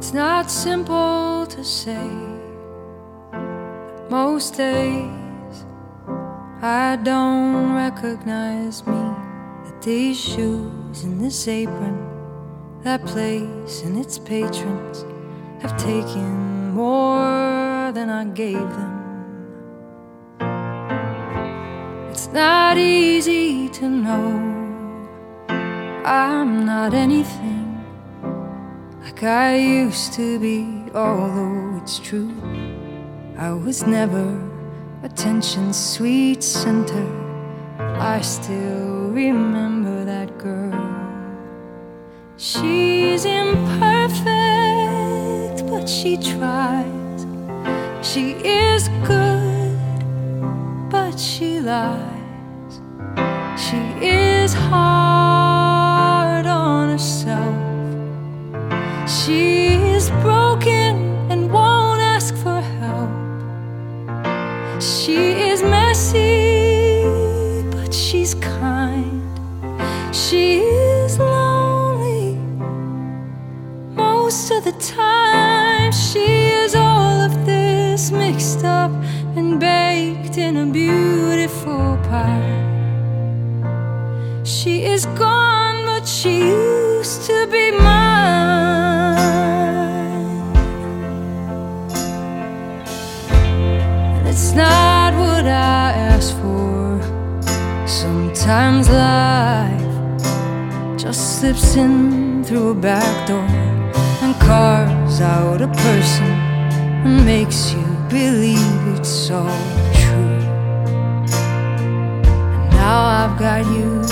It's not simple to say. Most days I don't recognize me, that these shoes and this apron, that place and its patrons have taken more than I gave them. It's not easy to know I'm not anything like I used to be, although it's true I was never attention's sweet center. I still remember that girl. She's imperfect, but she tries. She is good, but she lies. She is hard on herself. She is broken and won't ask for help. She is messy, but she's kind. She is lonely most of the time. She is all of this mixed up and baked in a beautiful pie. She is gone, but she used to be mine. And it's not what I asked for. Sometimes life just slips in through a back door and carves out a person and makes you believe it's all true. And now I've got you,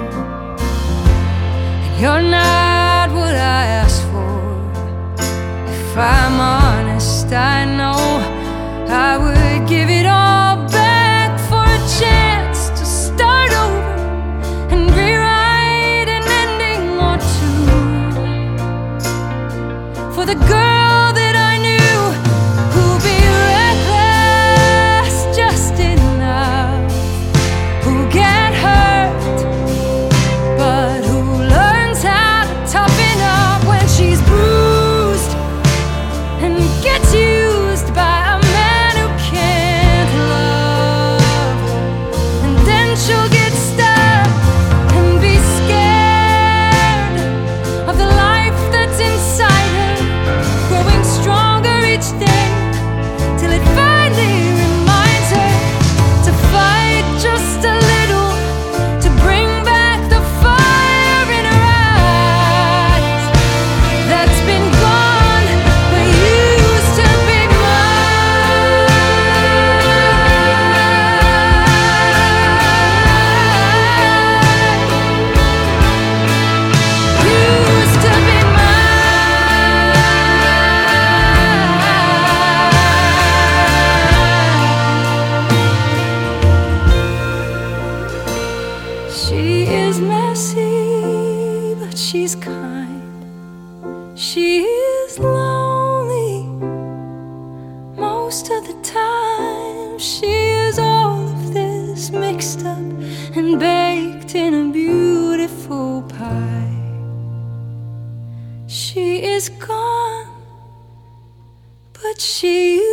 and you're not what I asked for. If I'm honest, I know I would give it all back for a chance to start over and rewrite an ending or two for the girl that I knew, who'd be reckless just enough, who get hurt but who learns how to toughen up when she's bruised and gets used by a man who can't love. And then she'll get stuck and be scared of the life that's inside her, growing stronger each day till it finally reminds her to fight just a little, to bring back the fire in her eyes that's been gone but used to be mine. Used to be mine. She is messy, but she's kind. She is lonely most of the time. She is all of this mixed up and baked in a beautiful pie. She is gone, but she